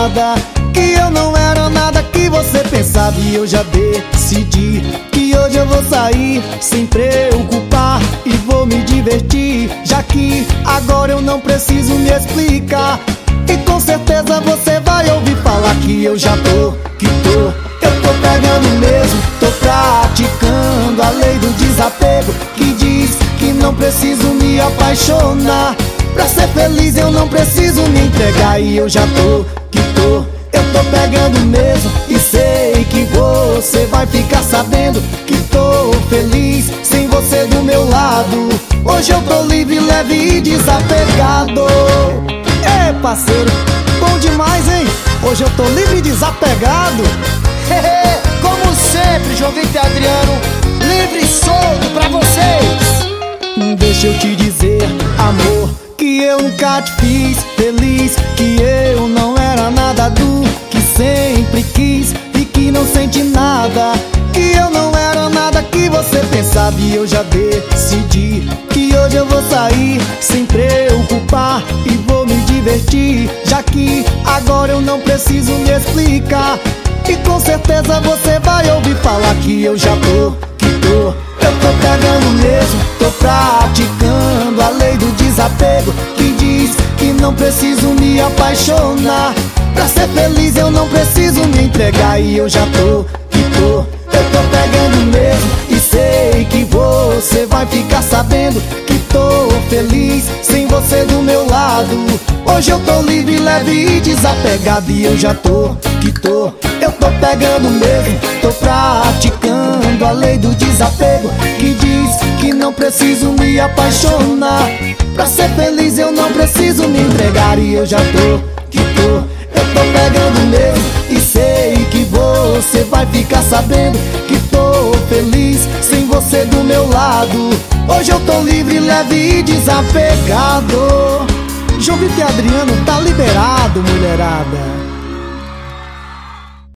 nada, que eu não era nada que você pensava. E eu já decidi que hoje eu vou sair sem preocupar e vou me divertir, já que agora eu não preciso me explicar. E com certeza você vai ouvir falar que eu já tô, eu tô pegando mesmo, tô praticando a lei do desapego, que diz que não preciso me apaixonar. Pra ser feliz eu não preciso me entregar. E eu já tô, eu tô pegando mesmo, e sei que você vai ficar sabendo que tô feliz sem você do meu lado. Hoje eu tô livre, leve e desapegado. É, parceiro, bom demais, hein? Hoje eu tô livre e desapegado. Como sempre, João Vitor e Adriano, livre e solto pra vocês. Deixa eu te dizer, amor, que eu nunca te fiz feliz, que eu não era nada do que sempre quis e que não sente nada, que eu não era nada que você pensava. E eu já decidi que hoje eu vou sair sem preocupar e vou me divertir, já que agora eu não preciso me explicar. E com certeza você vai ouvir falar que eu já tô, eu tô pegando mesmo, tô praticando a lei do desapego, que diz que não preciso me apaixonar. Pra ser feliz eu não preciso me entregar. E eu já tô, eu tô pegando mesmo, e sei que você vai ficar sabendo que tô feliz sem você do meu lado. Hoje eu tô livre, leve e desapegado. E eu já tô, eu tô pegando mesmo, tô praticando a lei do desapego, que diz que não preciso me apaixonar. Pra ser feliz eu não preciso me entregar. E eu já tô, eu tô pegando mesmo, e sei que você vai ficar sabendo que tô feliz sem você do meu lado. Hoje eu tô livre, leve e desapegado. João Vitor e Adriano tá liberado, mulherada.